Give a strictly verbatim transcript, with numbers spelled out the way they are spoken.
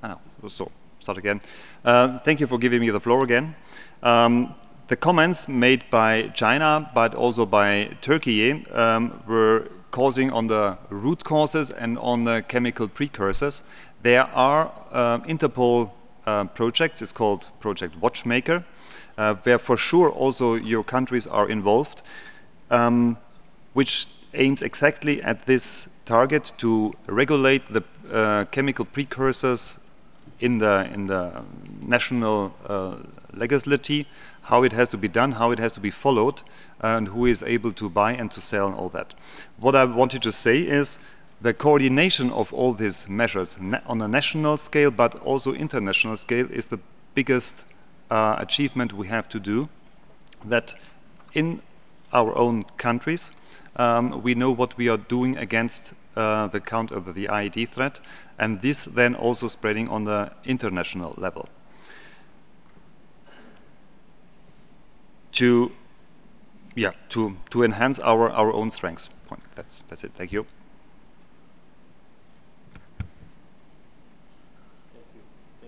I know. So start again. Uh, thank you for giving me the floor again. Um, the comments made by China, but also by Turkey, um, were causing on the root causes and on the chemical precursors. There are uh, Interpol uh, projects. It's called Project Watchmaker, uh, where for sure also your countries are involved, um, which aims exactly at this target to regulate the uh, chemical precursors in the in the national uh, legislature, how it has to be done, how it has to be followed, and who is able to buy and to sell and all that. What I wanted to say is the coordination of all these measures on a national scale, but also international scale, is the biggest uh, achievement we have to do. That in our own countries, um, we know what we are doing against uh, the counter the I E D threat, and this then also spreading on the international level. To yeah, to to enhance our our own strengths. That's that's it. Thank you.